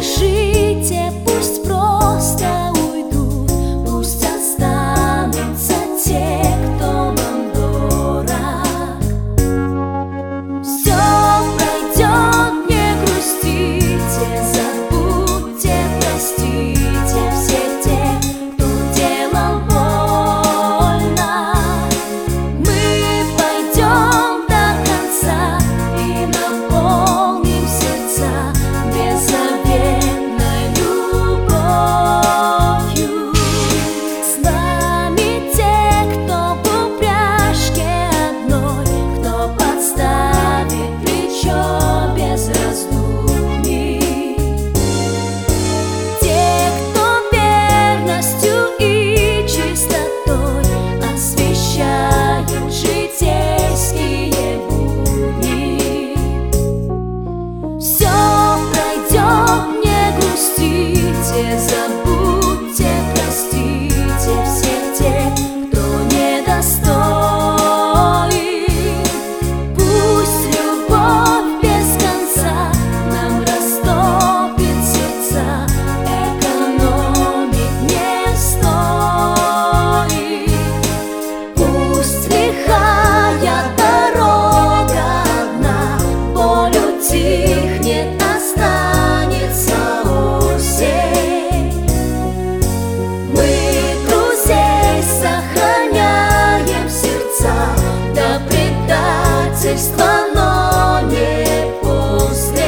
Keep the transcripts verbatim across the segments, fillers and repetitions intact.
спешите, пусть просто уйдут, пусть останутся те, кто вам дорог. Все пройдет, не грустите, забудьте, простите всех тех, кто делал больно. Мы пойдем до конца и наполним сердца беззаветной любовью. С нами те, кто в упряжке одной, кто подставит плечо без раздумий, те, кто верностью и чистотой освещают житейские будни. Все пройдет, не грустите, забудьте, простите всех тех, кто недостоин. Пусть любовь без конца нам растопит сердца, экономить не стоит. Пусть лихая дорога одна, боль утихнет, останется осень. Мы друзей сохраняем сердца до предательства, но не после.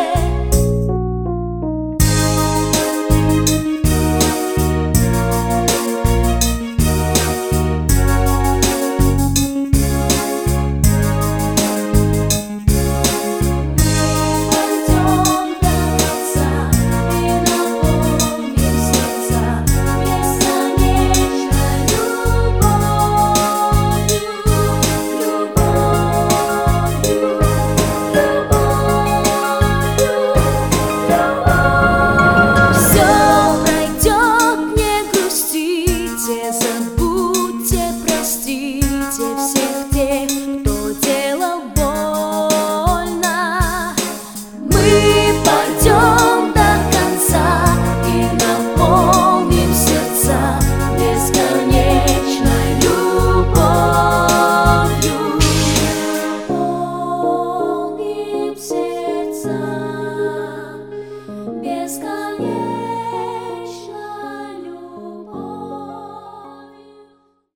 Забудьте, простите всех тех, кто делал больно. Мы пойдем до конца и наполним сердца бесконечной любовью. Наполним сердца бесконечной